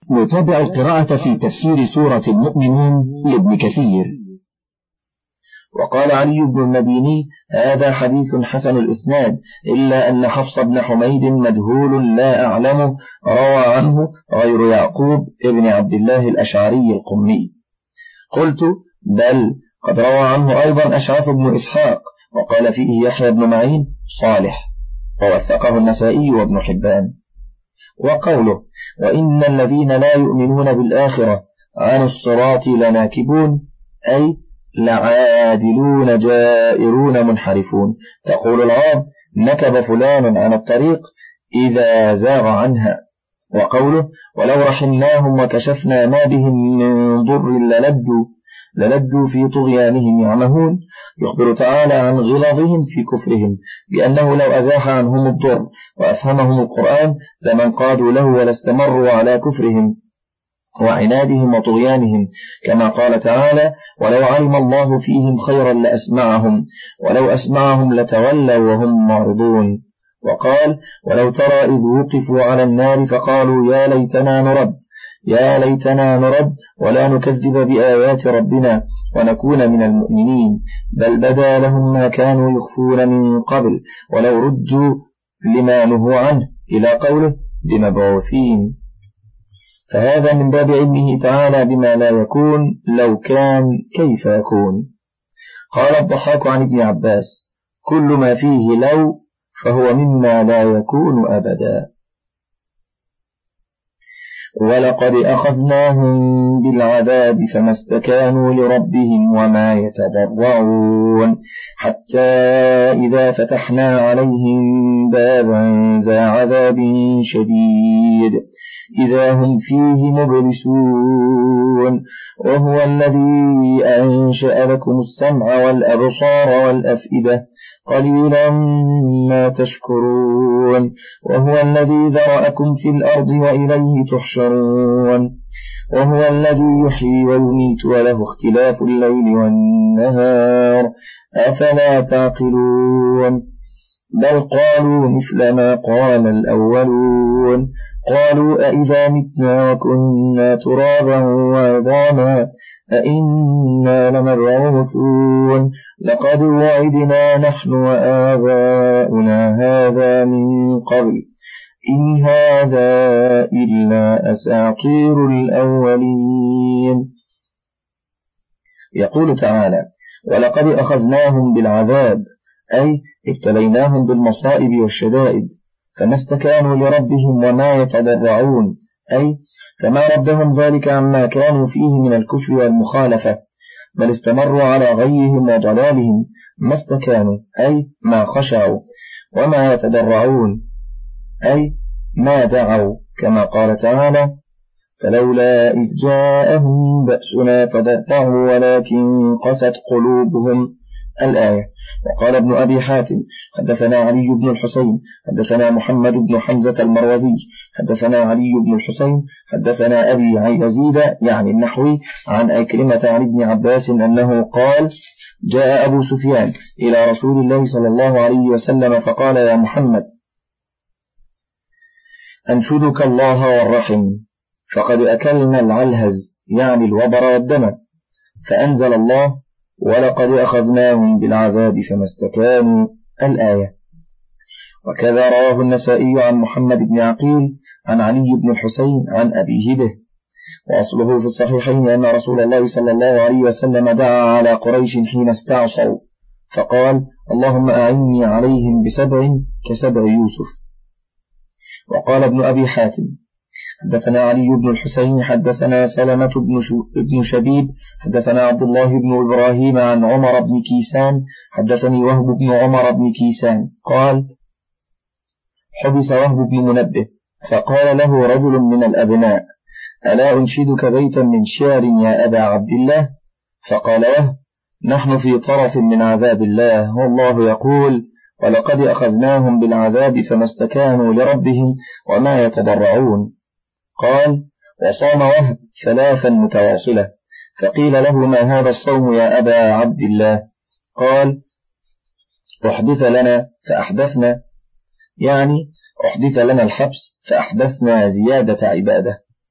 نتابع القراءة في تفسير سورة المؤمنون لابن كثير. وقال علي بن المديني: هذا حديث حسن الإسناد، إلا أن حفص بن حميد مجهول لا أعلمه، روى عنه غير يعقوب ابن عبد الله الأشعري القمي. قلت: بل قد روى عنه أيضا أشعث بن إسحاق، وقال فيه يحيى بن معين صالح، ووثقه النسائي وابن حبان. وقوله: وإن الذين لا يؤمنون بالآخرة عن الصراط لناكبون، أي لعادلون جائرون منحرفون. تقول العرب: نكب فلان عن الطريق إذا زاغ عنها. وقوله: ولو رحمناهم وكشفنا ما بهم من ضر للجوا في طغيانهم يعمهون، يخبر تعالى عن غلظهم في كفرهم، بأنه لو أزاح عنهم الضر وأفهمهم القرآن لما انقادوا له ولا استمروا على كفرهم وعنادهم وطغيانهم، كما قال تعالى: ولو علم الله فيهم خيرا لأسمعهم ولو أسمعهم لتولوا وهم معرضون. وقال: ولو ترى إذ وقفوا على النار فقالوا يا ليتنا نرد ولا نكذب بآيات ربنا ونكون من المؤمنين، بل بدا لهم ما كانوا يخفون من قبل ولو ردوا لما نهوا عنه، إلى قوله: بمبعوثين. فهذا من باب علمه تعالى بما لا يكون، لو كان كيف يكون. قال الضحاك عن ابن عباس: كل ما فيه لو فهو مما لا يكون أبدا. ولقد أخذناهم بالعذاب فما استكانوا لربهم وما يتضرعون، حتى إذا فتحنا عليهم بابا ذا عذاب شديد إذا هم فيه مبلسون، وهو الذي أنشأ لكم السمع والأبصار والأفئدة قليلا ما تشكرون، وهو الذي ذرأكم في الأرض وإليه تحشرون، وهو الذي يحيي ويميت وله اختلاف الليل والنهار، أفلا تعقلون؟ بل قالوا مثل ما قال الأولون، قالوا أئذا متنا وكنا ترابا وعظاما أئنا لمبعوثون، لقد وعدنا نحن وآباؤنا هذا من قبل إن هذا إلا أساطير الأولين. يقول تعالى: ولقد أخذناهم بالعذاب، أي ابتليناهم بالمصائب والشدائد، فما استكانوا لربهم وما يتضرعون، أي فما ردهم ذلك عما كانوا فيه من الكفر والمخالفة، بل استمروا على غيهم وضلالهم، ما استكانوا أي ما خشعوا، وما يتضرعون أي ما دعوا، كما قال تعالى: فلولا إذ جاءهم بأسنا تضرعوا ولكن قست قلوبهم، الآية. وقال ابن أبي حاتم: حدثنا علي بن الحسين حدثنا محمد بن حمزة المروزي حدثنا علي بن الحسين حدثنا أبي عن يزيد يعني النحوي عن أكرمة عن ابن عباس أنه قال: جاء أبو سفيان إلى رسول الله صلى الله عليه وسلم فقال: يا محمد، أنشدك الله والرحم، فقد أكلنا العلهز يعني الوبر والدم، فأنزل الله: ولقد أخذناهم بالعذاب فما استكانوا، الآية. وكذا رواه النسائي عن محمد بن عقيل عن علي بن الحسين عن أبيه به، وأصله في الصحيحين أن رسول الله صلى الله عليه وسلم دعا على قريش حين استعصوا فقال: اللهم أعني عليهم بسبع كسبع يوسف. وقال ابن أبي حاتم: حدثنا علي بن الحسين حدثنا سلمة بن شبيب حدثنا عبد الله بن إبراهيم عن عمر بن كيسان حدثني وهب بن عمر بن كيسان قال: حبس وهب بن منبه فقال له رجل من الأبناء: ألا أنشدك بيتا من شعر يا أبا عبد الله؟ فقال وهب: نحن في طرف من عذاب الله، والله يقول: ولقد أخذناهم بالعذاب فما استكانوا لربهم وما يتضرعون. قال: وصام وهب 3 متواصلة، فقيل له: ما هذا الصوم يا أبا عبد الله؟ قال: أحدث لنا فأحدثنا، يعني أحدث لنا الحبس فأحدثنا زيادة عبادة.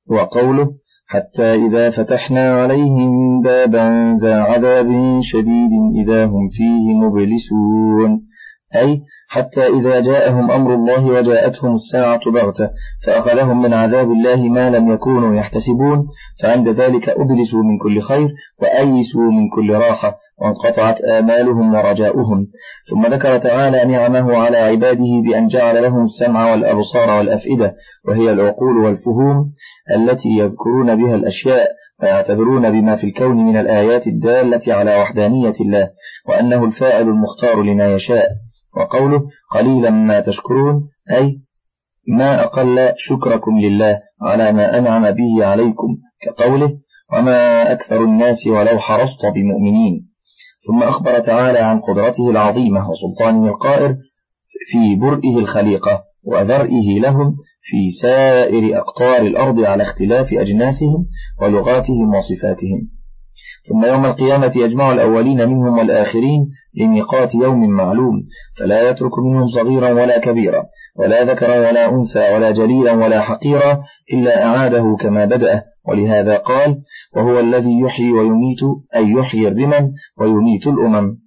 وقوله حتى إذا فتحنا عليهم بابا ذا عذاب شديد إذا هم فيه مبلسون، أي حتى إذا جاءهم أمر الله وجاءتهم الساعة بغتة فأخذهم من عذاب الله ما لم يكونوا يحتسبون، فعند ذلك أبلسوا من كل خير وأيسوا من كل راحة وانقطعت آمالهم ورجاؤهم. ثم ذكر تعالى نعمه على عباده بأن جعل لهم السمع والأبصار والأفئدة، وهي العقول والفهوم التي يذكرون بها الأشياء ويعتبرون بما في الكون من الآيات الدالة على وحدانية الله وأنه الفاعل المختار لما يشاء. وقوله قليلا ما تشكرون، أي ما أقل شكركم لله على ما أنعم به عليكم، كقوله وما أكثر الناس ولو حرصت بمؤمنين. ثم أخبر تعالى عن قدرته العظيمة وسلطانه القائر في برئه الخليقة وذرئه لهم في سائر أقطار الأرض على اختلاف أجناسهم ولغاتهم وصفاتهم. ثم يوم القيامة يجمع الأولين منهم والآخرين لميقات يوم معلوم، فلا يترك منهم صغيرا ولا كبيرا ولا ذكرا ولا أنثى ولا جليلا ولا حقيرا إلا أعاده كما بدأ. ولهذا قال وهو الذي يحيي ويميت، أي يحيي الرمم ويميت الأمم.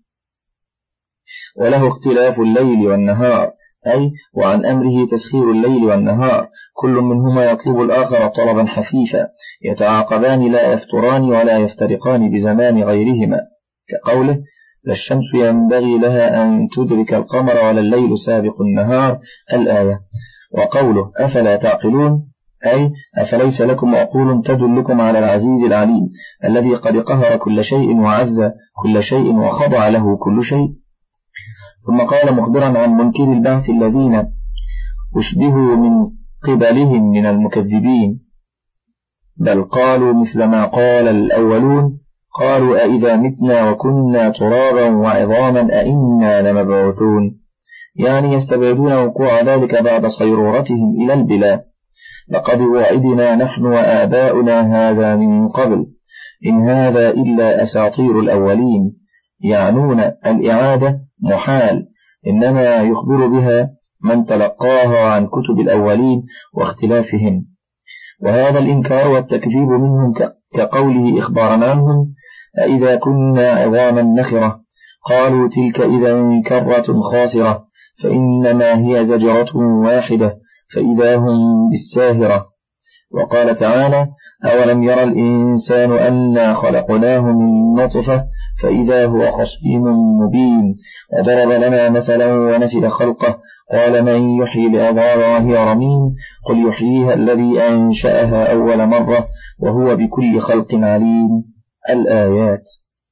وله اختلاف الليل والنهار، أي وعن أمره تسخير الليل والنهار، كل منهما يطلب الآخر طلبا حثيثا، يتعاقبان لا يفتران ولا يفترقان بزمان غيرهما، كقوله لا الشمس ينبغي لها أن تدرك القمر ولا الليل سابق النهار، الآية. وقوله أفلا تعقلون، أي أفليس لكم عقول تدلكم على العزيز العليم الذي قد قهر كل شيء وعز كل شيء وخضع له كل شيء. ثم قال مخبرا عن منكر البعث الذين أشبهوا من قبلهم من المكذبين، بل قالوا مثل ما قال الأولون، قالوا أئذا متنا وكنا ترابا وعظاما أئنا لمبعوثون، يعني يستبعدون وقوع ذلك بعد صيرورتهم إلى البلا. لقد وعدنا نحن وآباؤنا هذا من قبل إن هذا إلا أساطير الأولين، يعنون الإعادة محال، إنما يخبر بها من تلقاها عن كتب الأولين واختلافهم. وهذا الإنكار والتكذيب منهم كقوله إخبارا عنهم أئذا كنا عظاما نخرة، قالوا تلك إذا كرة خاسرة، فإنما هي زجرة واحدة فإذا هم بالساهرة. وقال تعالى أولم يرى الإنسان أنا خلقناه من نطفة فإذا هو خصيم مبين، وضرب لنا مثلا ونسل خلقه قال من يحيي العظام وهي رميم، قل يحييها الذي أنشأها أول مرة وهو بكل خلق عليم، الآيات.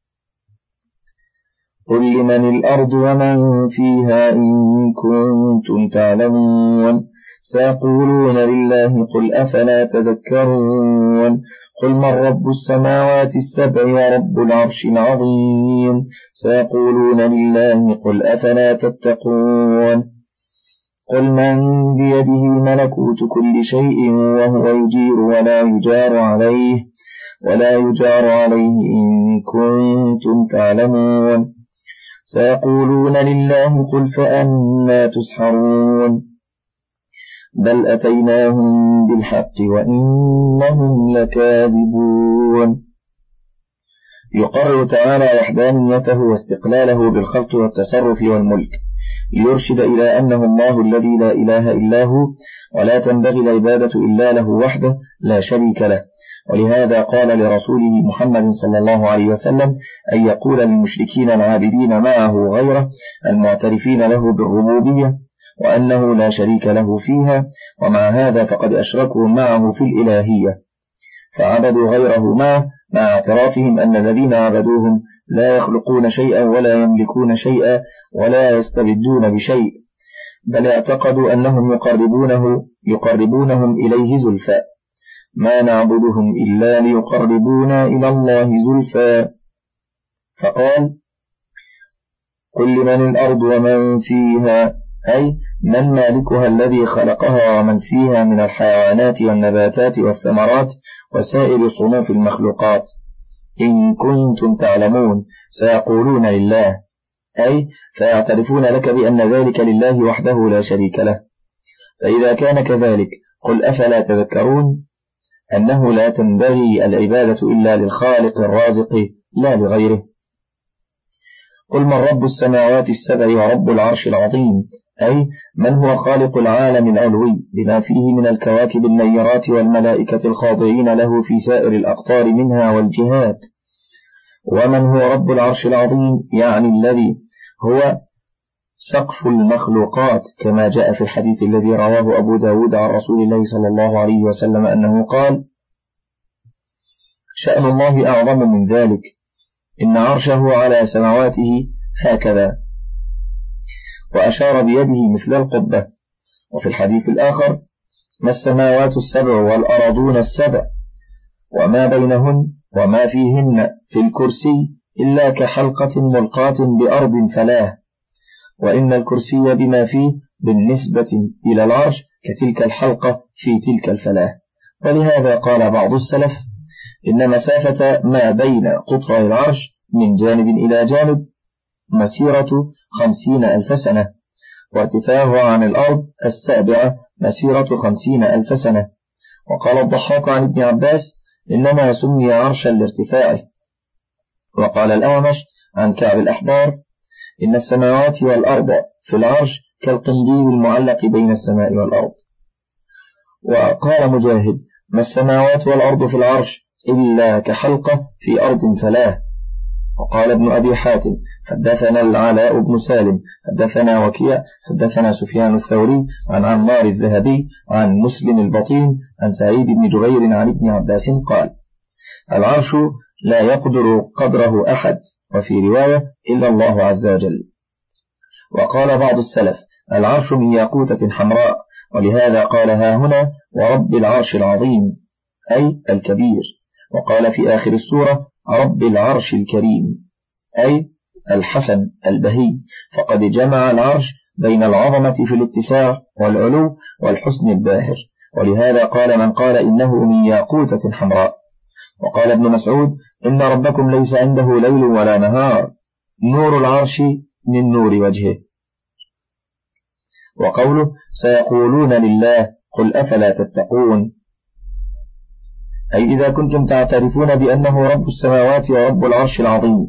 قل لمن الأرض ومن فيها إن كنتم تعلمون، سيقولون لله قل أفلا تذكرون، قل من رب السماوات السبع ورب العرش العظيم، سيقولون لله قل أفلا تتقون، قل من بيده ملكوت كل شيء وهو يجير ولا يجار عليه إن كنتم تعلمون، سيقولون لله قل فأنا تسحرون، بل أتيناهم بالحق وإنهم لكاذبون. يقرر تعالى وحدانيته واستقلاله بالخلق والتصرف والملك، ليرشد إلى أنه الله الذي لا إله إلا هو، ولا تنبغي العبادة إلا له وحده لا شريك له. ولهذا قال لرسوله محمد صلى الله عليه وسلم أن يقول للمشركين العابدين معه غيره المعترفين له بالربوبية وأنه لا شريك له فيها، ومع هذا فقد أشركوا معه في الإلهية فعبدوا غيره معه، مع اعترافهم أن الذين عبدوهم لا يخلقون شيئا ولا يملكون شيئا ولا يستبدون بشيء، بل اعتقدوا أنهم يقربونهم إليه زلفى، ما نعبدهم إلا ليقربونا إلى الله زلفى. فقال قل لمن الأرض ومن فيها، أي من مالكها الذي خلقها ومن فيها من الحيوانات والنباتات والثمرات وسائر صنوف المخلوقات، إن كنتم تعلمون، سيقولون لله، أي فيعترفون لك بأن ذلك لله وحده لا شريك له. فإذا كان كذلك قل أفلا تذكرون، أنه لا تنبغي العبادة إلا للخالق الرازق لا لغيره. قل من رب السماوات السبع ورب العرش العظيم، أي من هو خالق العالم العلوي بما فيه من الكواكب النيرات والملائكة الخاضعين له في سائر الأقطار منها والجهات. ومن هو رب العرش العظيم يعني الذي هو سقف المخلوقات، كما جاء في الحديث الذي رواه أبو داود عن رسول الله صلى الله عليه وسلم أنه قال: شأن الله أعظم من ذلك، إن عرشه على سماواته هكذا، وأشار بيده مثل القبة. وفي الحديث الآخر: ما السماوات السبع والأرضون السبع وما بينهن وما فيهن في الكرسي إلا كحلقة ملقاة بأرض فلاه، وإن الكرسي بما فيه بالنسبة إلى العرش كتلك الحلقة في تلك الفلاه. ولهذا قال بعض السلف: إن مسافة ما بين قطري العرش من جانب إلى جانب مسيرة 50,000 سنة، وارتفاعه عن الأرض السابعة مسيرة 50,000 سنة. وقال الضحاك عن ابن عباس: إنما سمي عرشا لارتفاعه. وقال الأعمش عن كعب الأحبار: إن السماوات والأرض في العرش كالقنديل المعلق بين السماء والأرض. وقال مجاهد: ما السماوات والأرض في العرش إلا كحلقة في أرض فلاه. وقال ابن أبي حاتم: حدثنا العلاء بن سالم حدثنا وكيع حدثنا سفيان الثوري عن عمار الذهبي عن مسلم البطين عن سعيد بن جبير عن ابن عباس قال: العرش لا يقدر قدره أحد، وفي رواية إلا الله عز وجل. وقال بعض السلف: العرش من ياقوتة حمراء، ولهذا قال ها هنا: ورب العرش العظيم، أي الكبير. وقال في آخر السورة: رب العرش الكريم، أي الحسن البهي، فقد جمع العرش بين العظمة في الاتساع والعلو والحسن الباهر. ولهذا قال من قال إنه من ياقوتة حمراء. وقال ابن مسعود: إن ربكم ليس عنده ليل ولا نهار، نور العرش من نور وجهه. وقوله: سيقولون لله، قل أفلا تتقون، أي إذا كنتم تعترفون بأنه رب السماوات ورب العرش العظيم،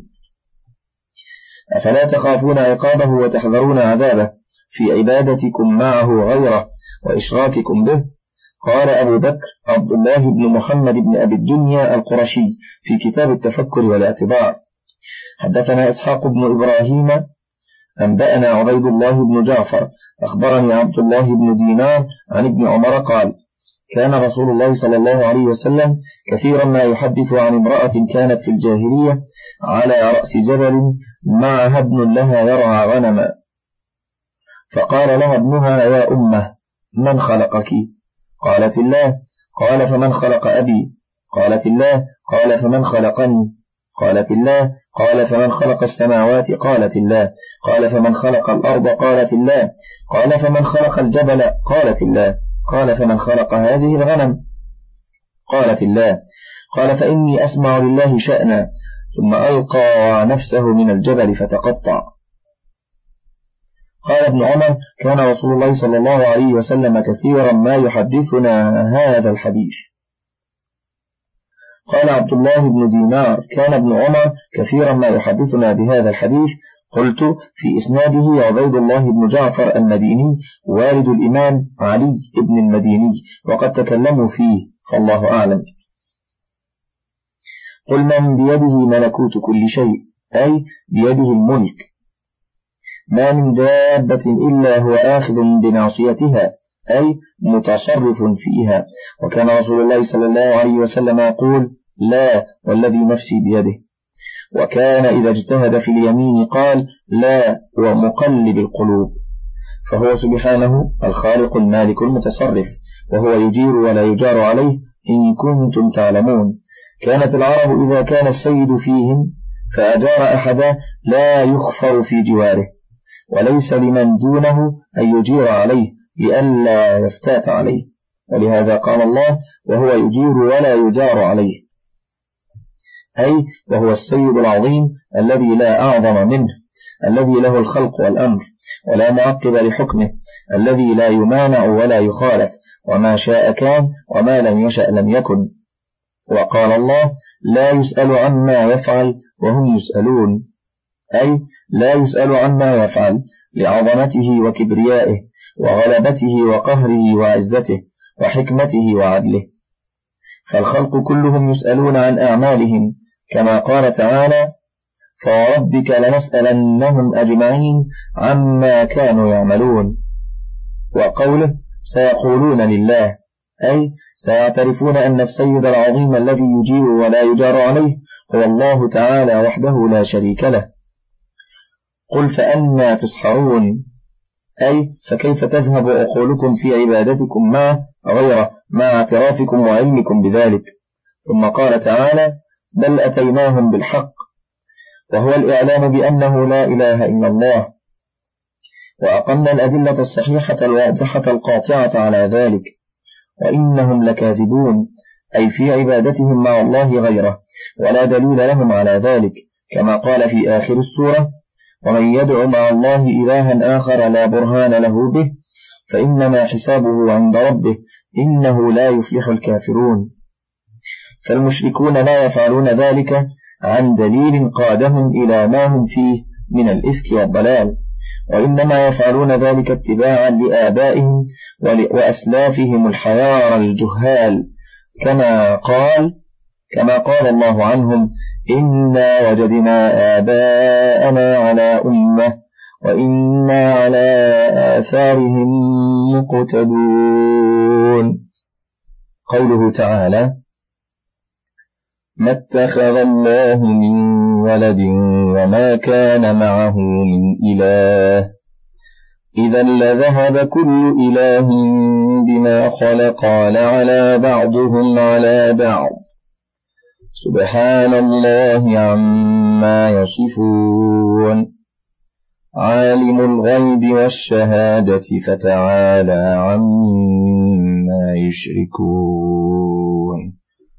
أفلا تخافون عقابه وتحذرون عذابه في عبادتكم معه غيره وإشراككم به. قال أبو بكر عبد الله بن محمد بن أبي الدنيا القرشي في كتاب التفكر والاعتبار: حدثنا إسحاق بن إبراهيم أنبأنا عبيد الله بن جعفر أخبرني عبد الله بن دينار عن ابن عمر قال: كان رسول الله صلى الله عليه وسلم كثيرا ما يحدث عن امرأة كانت في الجاهلية على رأس جبل معها ابن لها يرعى غنما، فقال لها ابنها: يا أمه، من خلقك؟ قالت: الله. قال: فمن خلق أبي؟ قالت: الله. قال: فمن خلقني؟ قالت: الله. قال: فمن خلق السماوات؟ قالت: الله. قال: فمن خلق الأرض؟ قالت: الله. قال: فمن خلق الجبل؟ قالت: الله. قال: فمن خلق هذه الغنم؟ قالت: الله. قال: فإني أسمع لله شأنا. ثم ألقى نفسه من الجبل فتقطع. قال ابن عمر: كان رسول الله صلى الله عليه وسلم كثيرا ما يحدثنا هذا الحديث. قال عبد الله بن دينار: كان ابن عمر كثيرا ما يحدثنا بهذا الحديث. قلت: في إسناده عبيد الله بن جعفر المديني والد الإمام علي بن المديني، وقد تكلموا فيه، فالله أعلم. قل من بيده ملكوت كل شيء، أي بيده الملك، ما من دابة إلا هو آخذ بناصيتها، أي متصرف فيها. وكان رسول الله صلى الله عليه وسلم يقول: لا والذي نفسي بيده. وكان إذا اجتهد في اليمين قال: لا ومقلب القلوب. فهو سبحانه الخالق المالك المتصرف، وهو يجير ولا يجار عليه، إن كنتم تعلمون. كانت العرب إذا كان السيد فيهم فأجار أحدا لا يخفر في جواره، وليس لمن دونه أن يجير عليه لئلا يفتات عليه. ولهذا قال الله: وهو يجير ولا يجار عليه، أي وهو السيد العظيم الذي لا أعظم منه، الذي له الخلق والأمر ولا معقب لحكمه، الذي لا يمانع ولا يخالف، وما شاء كان وما لم يشأ لم يكن. وقال الله لا يسأل عما يفعل وهم يسألون، أي لا يسأل عما يفعل لعظمته وكبريائه وغلبته وقهره وعزته وحكمته وعدله. فالخلق كلهم يسألون عن أعمالهم كما قال تعالى فوربك لنسألنهم أجمعين عما كانوا يعملون. وقوله سيقولون لله، أي سيعترفون أن السيد العظيم الذي يجير ولا يجار عليه هو الله تعالى وحده لا شريك له. قل فأنى تسحرون، أي فكيف تذهب عقولكم في عبادتكم معه غيره مع اعترافكم وعلمكم بذلك. ثم قال تعالى بل أتيناهم بالحق، وهو الإعلام بأنه لا إله إلا الله، وأقمنا الأدلة الصحيحة الواضحة القاطعة على ذلك، وإنهم لكاذبون، أي في عبادتهم مع الله غيره ولا دليل لهم على ذلك، كما قال في آخر السورة ومن يدع مع الله إلها آخر لا برهان له به فإنما حسابه عند ربه إنه لا يفلح الكافرون. فالمشركون لا يفعلون ذلك عن دليل قادهم إلى ما هم فيه من الإفك والضلال، وإنما يفعلون ذلك اتباعا لآبائهم وأسلافهم الحيار الجهال، كما قال الله عنهم إنا وجدنا آباءنا على أمة وإنا على آثارهم مقتدون. قوله تعالى ما اتخذ الله من ولد وما كان معه من إله إذا لذهب كل إله بما خلق لعلى بعضهم على بعض سبحان الله عما يصفون عالم الغيب والشهادة فتعالى عما يشركون.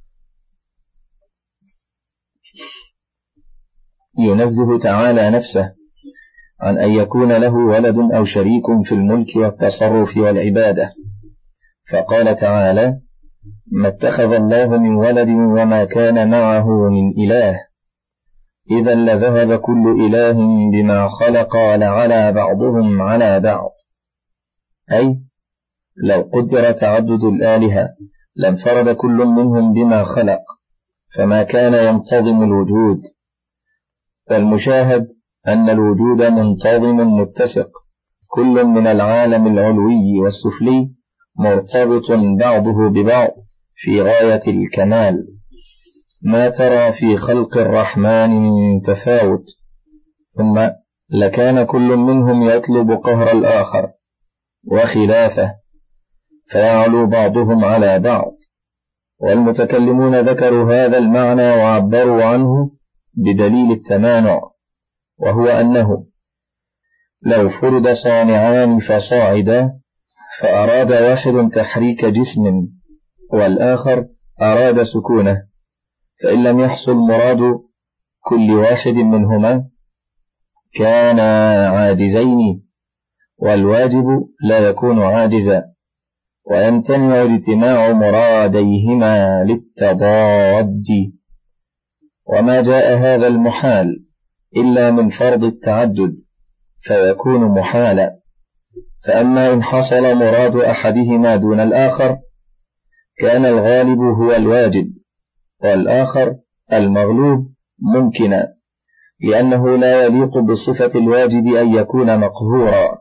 ينزه تعالى نفسه عن أن يكون له ولد أو شريك في الملك والتصرف والعبادة، فقال تعالى ما اتخذ الله من ولد وما كان معه من إله إذا لذهب كل إله بما خلق لعلى بعضهم على بعض، أي لو قدر تعدد الآلهة لانفرد كل منهم بما خلق فما كان ينتظم الوجود. فالمشاهد أن الوجود منتظم متسق، كل من العالم العلوي والسفلي مرتبط بعضه ببعض في غاية الكمال، ما ترى في خلق الرحمن من تفاوت، ثم لكان كل منهم يطلب قهر الآخر وخلافه فيعلو بعضهم على بعض. والمتكلمون ذكروا هذا المعنى وعبروا عنه بدليل التمانع، وهو أنه لو فرض صانعان فصاعدا فأراد واحد تحريك جسم والآخر أراد سكونه، فإن لم يحصل مراد كل واحد منهما كانا عاجزين، والواجب لا يكون عاجزا، ويمتنع اجتماع مراديهما للتضاد. وما جاء هذا المحال إلا من فرض التعدد فيكون محالا. فأما إن حصل مراد أحدهما دون الآخر كان الغالب هو الواجب والآخر المغلوب ممكنا، لأنه لا يليق بصفة الواجب أن يكون مقهورا.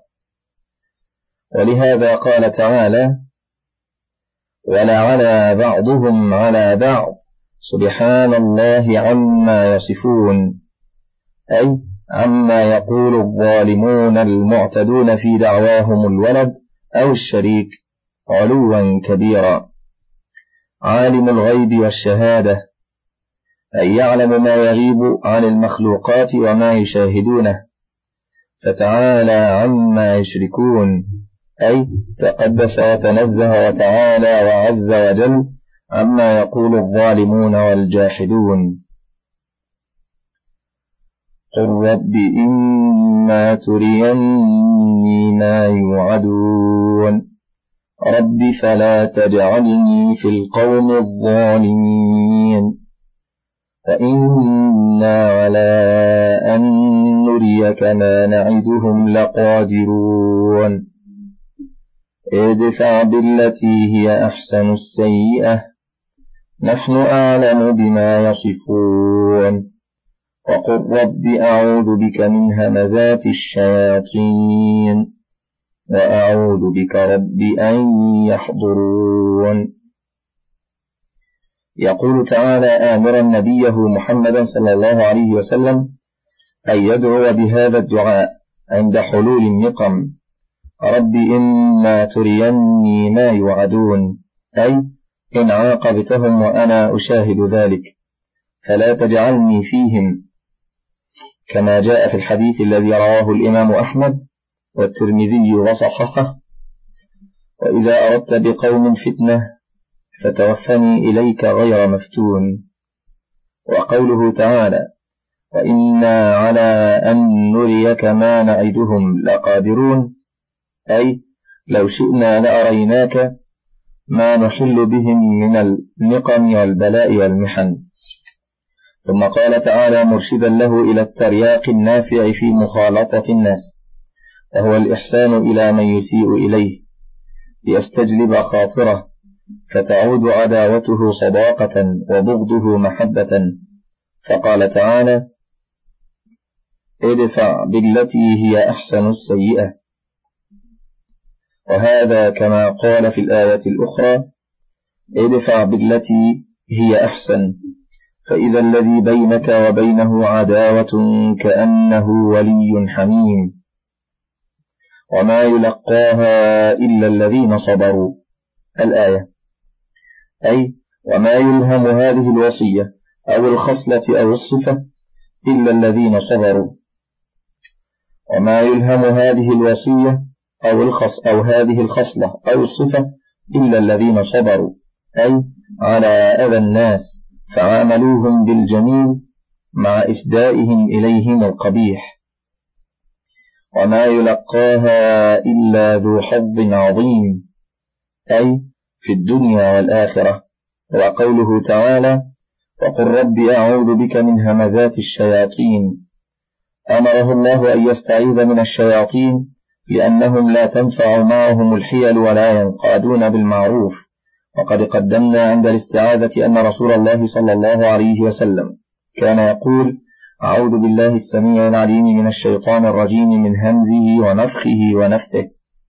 ولهذا قال تعالى ولعلى بعضهم على بعض سبحان الله عما يصفون، أي عما يقول الظالمون المعتدون في دعواهم الولد أو الشريك علوا كبيرا. عالم الغيب والشهادة، أي يعلم ما يغيب عن المخلوقات وما يشاهدونه، فتعالى عما يشركون، أي تقدس وتنزه وتعالى وعز وجل عما يقول الظالمون والجاحدون. قل رب إما تريني ما يوعدون رب فلا تجعلني في القوم الظالمين فإنا على أن نريك ما نعدهم لقادرون ادفع بالتي هي أحسن السيئة نحن أعلم بما يصفون وقل رب أعوذ بك من همزات الشياطين وأعوذ بك رب أن يحضرون. يقول تعالى آمرا نبيه محمدا صلى الله عليه وسلم أن يدعو بهذا الدعاء عند حلول النقم: رب إما تريني ما يوعدون، أي إن عاقبتهم وأنا أشاهد ذلك فلا تجعلني فيهم، كما جاء في الحديث الذي رواه الإمام أحمد والترمذي وصححه: وإذا أردت بقوم فتنة فتوفني إليك غير مفتون. وقوله تعالى: وإنا على أن نريك ما نعدهم لقادرون، أي لو شئنا لأريناك ما نحل بهم من النقم والبلاء والمحن. ثم قال تعالى مرشدا له إلى الترياق النافع في مخالطة الناس، وهو الإحسان إلى من يسيء إليه ليستجلب خاطره فتعود عداوته صداقة وبغضه محبة، فقال تعالى: ادفع بالتي هي أحسن السيئة. وهذا كما قال في الآية الأخرى: ادفع بالتي هي أحسن، فإذا الذي بينك وبينه عداوة كأنه ولي حميم، وما يلقاها إلا الذين صبروا. الآية، أي وما يلهم هذه الوصية أو الخصلة أو الصفة إلا الذين صبروا. وما يلهم هذه الوصية أو هذه الخصلة أو الصفة إلا الذين صبروا، أي على أذى الناس فعاملوهم بالجميل مع إسدائهم إليهم القبيح. وما يلقاها إلا ذو حظ عظيم، أي في الدنيا والآخرة. وقوله تعالى: وقل رب أعوذ بك من همزات الشياطين، أمره الله أن يستعيذ من الشياطين لأنهم لا تنفع معهم الحيل ولا ينقادون بالمعروف. وقد قدمنا عند الاستعاذة أن رسول الله صلى الله عليه وسلم كان يقول: أعوذ بالله السميع العليم من الشيطان الرجيم من همزه ونفخه ونفثه.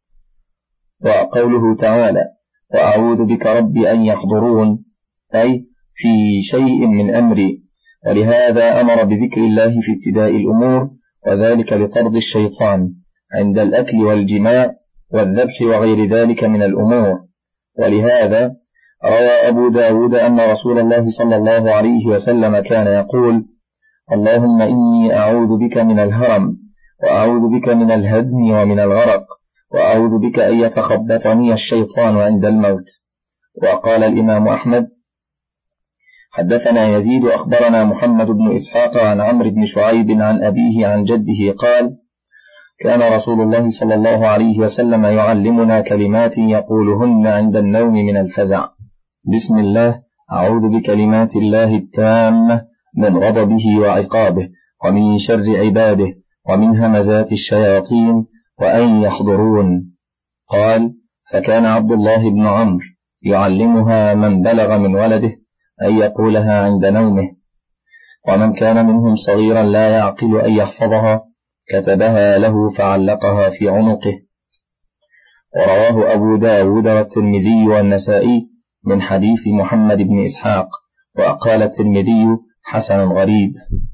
وقوله تعالى: وأعوذ بك رب أن يحضرون، أي في شيء من أمري، ولهذا أمر بذكر الله في ابتداء الأمور، وذلك لطرد الشيطان عند الأكل والجماع والذبح وغير ذلك من الأمور. ولهذا روى أبو داود أن رسول الله صلى الله عليه وسلم كان يقول: اللهم إني أعوذ بك من الهرم، وأعوذ بك من الهدم ومن الغرق، وأعوذ بك أن يتخبطني الشيطان عند الموت. وقال الإمام أحمد: حدثنا يزيد أخبرنا محمد بن إسحاق عن عمرو بن شعيب عن أبيه عن جده قال: كان رسول الله صلى الله عليه وسلم يعلمنا كلمات يقولهن عند النوم من الفزع: بسم الله، أعوذ بكلمات الله التامة من غضبه وعقابه ومن شر عباده ومن همزات الشياطين وأن يحضرون. قال: فكان عبد الله بن عمرو يعلمها من بلغ من ولده أن يقولها عند نومه، ومن كان منهم صغيرا لا يعقل أن يحفظها كتبها له فعلقها في عنقه. ورواه أبو داود والترمذي والنسائي من حديث محمد بن إسحاق، وقال الترمذي: حسن غريب.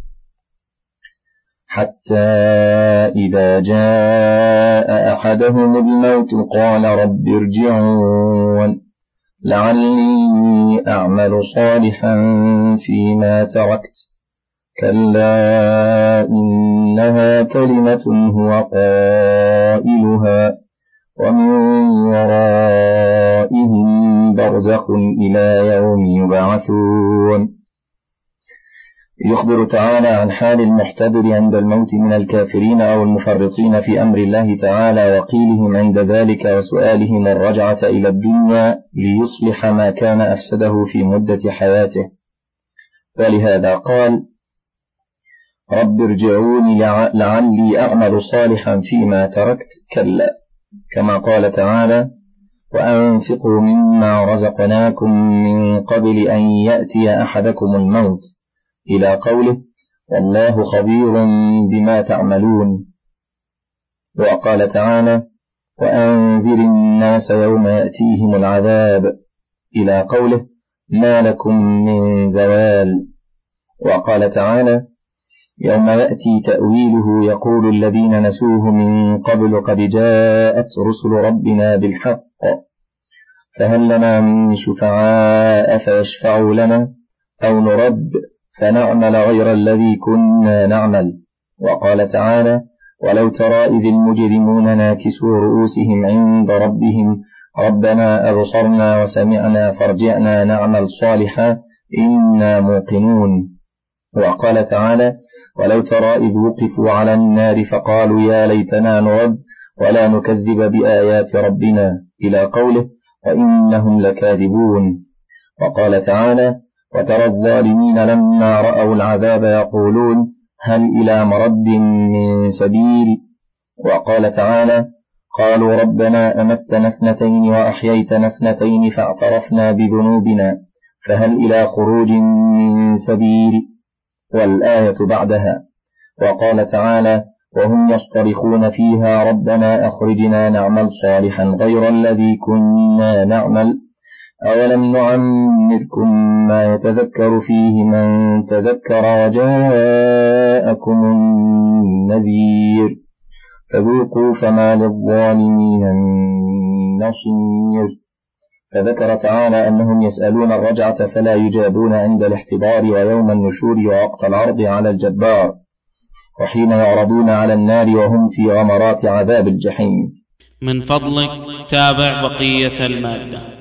حتى إذا جاء أحدهم الموت قال رب ارجعون لعلي أعمل صالحا فيما تركت، كلا إنها كلمة هو قائلها ومن ورائهم برزخ إلى يوم يبعثون. يخبر تعالى عن حال المحتضر عند الموت من الكافرين أو المفرطين في أمر الله تعالى وقيلهم عند ذلك وسؤالهم الرجعة إلى الدنيا ليصلح ما كان أفسده في مدة حياته. ولهذا قال رب ارجعوني لعلي أعمل صالحا فيما تركت كلا، كما قال تعالى وأنفقوا مما رزقناكم من قبل أن يأتي أحدكم الموت إلى قوله والله خبير بما تعملون. وقال تعالى وأنذر الناس يوم يأتيهم العذاب إلى قوله ما لكم من زوال. وقال تعالى يوم يأتي تأويله يقول الذين نسوه من قبل قد جاءت رسل ربنا بالحق فهل لنا من شفعاء فيشفعوا لنا أو نرد فنعمل غير الذي كنا نعمل. وقال تعالى ولو ترى إذ المجرمون ناكسوا رؤوسهم عند ربهم ربنا أبصرنا وسمعنا فارجعنا نعمل صالحا إنا موقنون. وقال تعالى ولو ترى إذ وقفوا على النار فقالوا يا ليتنا نرد ولا نكذب بآيات ربنا إلى قوله وإنهم لكاذبون. وقال تعالى وترى الظالمين لما رأوا العذاب يقولون هل إلى مرد من سبيل. وقال تعالى قالوا ربنا أمتنا اثنتين وأحييتنا اثنتين فاعترفنا بذنوبنا فهل إلى خروج من سبيل. والآية بعدها. وقال تعالى وهم يصطرخون فيها ربنا أخرجنا نعمل صالحا غير الذي كنا نعمل أولم نعمركم ما يتذكر فيه من تذكر وجاءكم النذير فذوقوا فما للظالمين من نصير. فذكر تعالى أنهم يسألون الرجعة فلا يجابون عند الاحتضار ويوم النشور ووقت العرض على الجبار وحين يعرضون على النار وهم في غمرات عذاب الجحيم. من فضلك تابع بقية المادة.